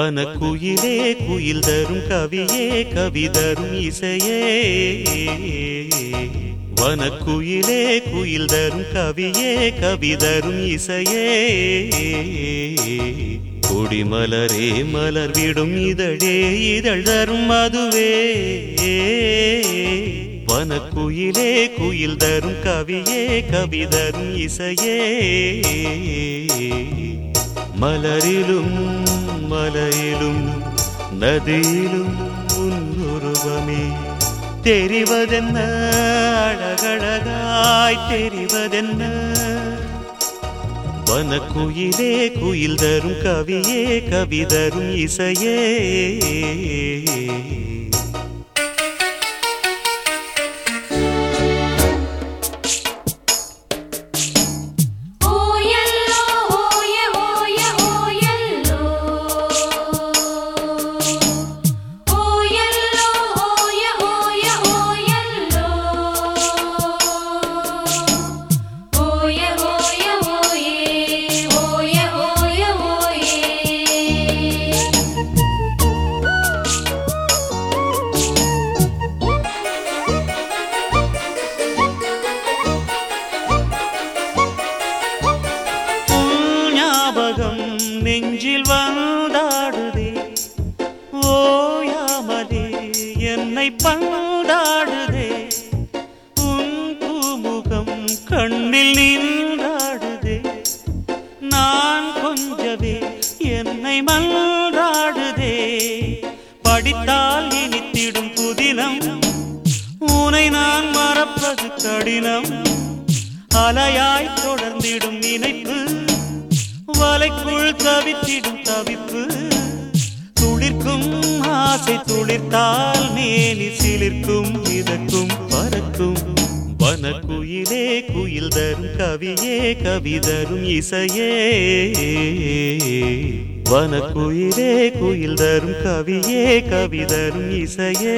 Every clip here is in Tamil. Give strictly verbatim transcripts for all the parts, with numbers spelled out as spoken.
வனக்குயிலே குயில் தரும் கவியே கவி தரும் இசையே வனக்குயிலே குயில் தரும் கவியே கவி தரும் இசையே கொடிமலரே மலர் விடும் இதழே இதழ் தரும் மதுவே வனக்குயிலே குயில் தரும் கவியே கவி தரும் இசையே மலரிலும் மலையிலும் நதியிலும் உன்னுருவமே தெரிவதென்ன அழகழகாய் தெரிவதென்ன வனக்குயிலே குயில் தரும் கவியே கவி தரும் இசையே நெஞ்சில் வந்தாடுதே ஓயாமலே என்னை பந்தாடுதே உன் பூமுகம் கண்ணில் நின்றாடுதே நான் கொஞ்சவே என்னை மன்றாடுதே படித்தால் இனித்திடும் புதினம் உனை நான் மறப்பது கடினம் அலையாய் தொடர்ந்திடும் நினைப்பு வலைக்குள் தவித்திடும் தவிப்பு துளிர்க்கும் ஆசை துளிர்த்தால் மேனி சிலிர்க்கும் மிதக்கும் பறக்கும் வனக்குயிலே குயில் தரும் கவியே கவி தரும் இசையே வனக்குயிலே குயில் தரும் கவியே கவி தரும் இசையே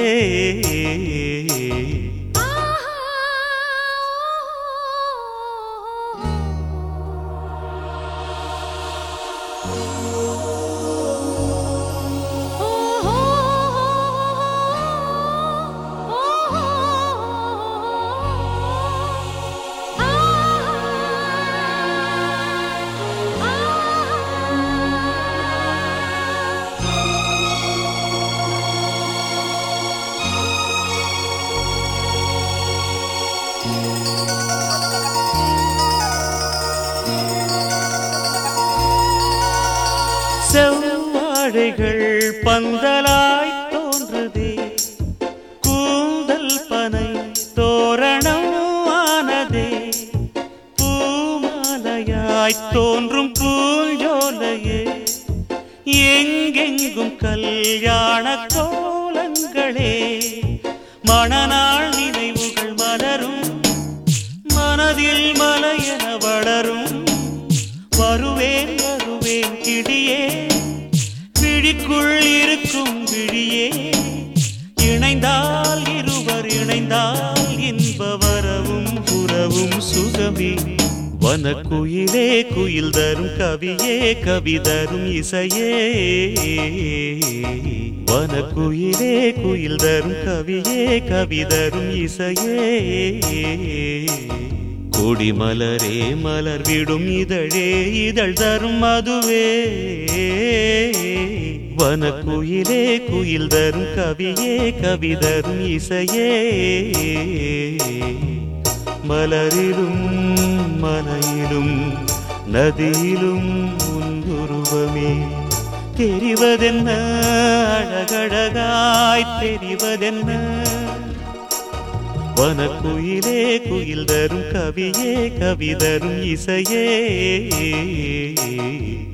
செவ்வாழைகள் பந்தலாய் தோன்றுதே கூந்தல் பனை தோரணம் ஆனதே பூமாலையாய் தோன்றும் பூஞ்சோலையே எங்கெங்கும் கல்யாண கோலங்களே மணநாள் நினைவுகள் மலரும் மனதில் மலையென வளரும் வருவேன் வருவேன் கிடியே விழிக்குள் இருக்கும் விழியே இணைந்தால் இருவர் இணைந்தால் இன்ப வரவும் புறவும் சுகமே வனக்குயிலே குயில் தரும் கவியே கவி தரும் இசையே வனக்குயிலே குயில் தரும் கவியே கவி தரும் இசையே கொடிமலரே மலர் விடும் இதழே இதழ் தரும் மதுவே வனக்குயிலே குயில் தரும் கவியே கவி தரும் இசையே மலரிலும் மலையிலும் நதியிலும் உன்னுருவமே தெரிவதென்ன அழகழகாய் தெரிவதென்ன வனக்குயிலே குயில் தரும் கவியே கவி தரும் இசையே